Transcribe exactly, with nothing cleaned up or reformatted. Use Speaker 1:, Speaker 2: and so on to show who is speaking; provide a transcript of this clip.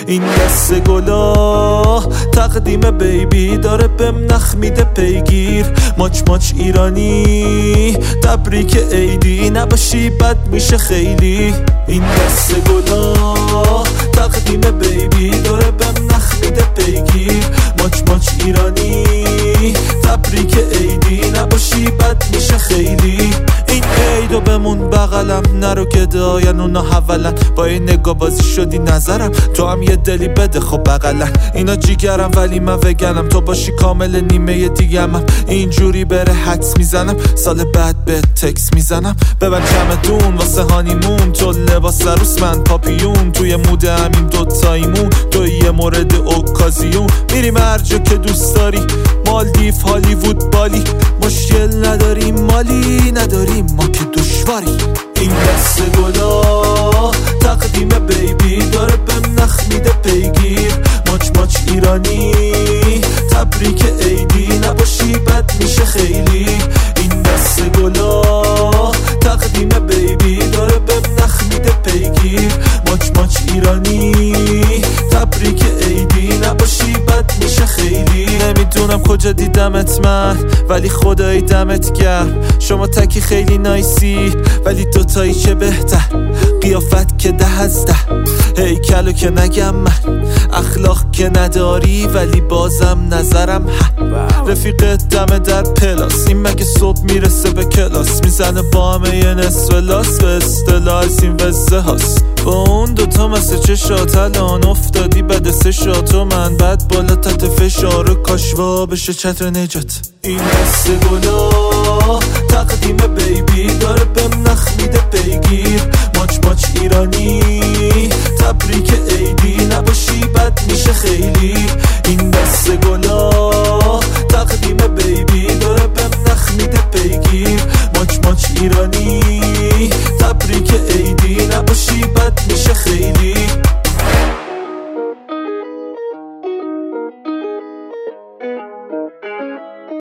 Speaker 1: این دست گلا تقدیم بیبی داره بهم نخ میده پیگیر. ماچ ماچ ایرانی تبریک عیدی، نباشی بد میشه خیلی. این دست گلا تقدیم بیبی داره بهم نخ میده پیگیر. ماچ ماچ ایرانی تبریک عیدی، نباشی بد میشه خیلی. این عیدو بمون بغلم، نرو که داین اونا حولن. با این نگاه بازی شدی نظرم، تو هم یه دلی بده خب بغلن. اینا جیگرم ولی من وگنم، تو باشی کامل نیمه دیگمم. اینجوری بره حدس میزنم، سال بعد به تکس میزنم. ببن جمعتون واسه هانیمون، تو لباس عروس من پاپیون. توی مود همین دوتاییمون، تو یه مورد اوکازیون. میریم هر جا که دوست داری، مالدیف هالیوود بالی. مشکل نداریم مالی نداریم ما که دشواری. این دست گلا تقدیم بیبی داره بهم نخ میده پیگیر. ماچ ماچ ایرانی تبریک عیدی، نباشی بد میشه خیلی. این دست گلا تقدیم بیبی داره بهم نخ میده پیگیر. ماچ ماچ ایرانی تبریک عیدی، نباشی بد میشه خیلی. نمیدونم کجا دیدمت من، ولی خدایی دمت گرم. شما تکی خیلی نایسی، ولی دوتایی چه بهتر. قیافت که ده از ده، هیکلو که نگم من. اخلاق که نداری ولی بازم نظرم ها. رفیقت دم در پلاس، این مگه صبح میرسه به کلاس. میزنه با همه یه نصف لاس، به اصطلاح از این وزه هاست. با اون دوتا مثل چشات الان افتادی بده سه شاتو من. بعد بالا تحت فشار کاشوا بشه چتر نجات. این دست گلا تقدیم بیبی داره بهم نخ میده پیگیر. ماچ ماچ ایرانی تبریک عیدی، نباشی بد میشه خیلی. این دست گلا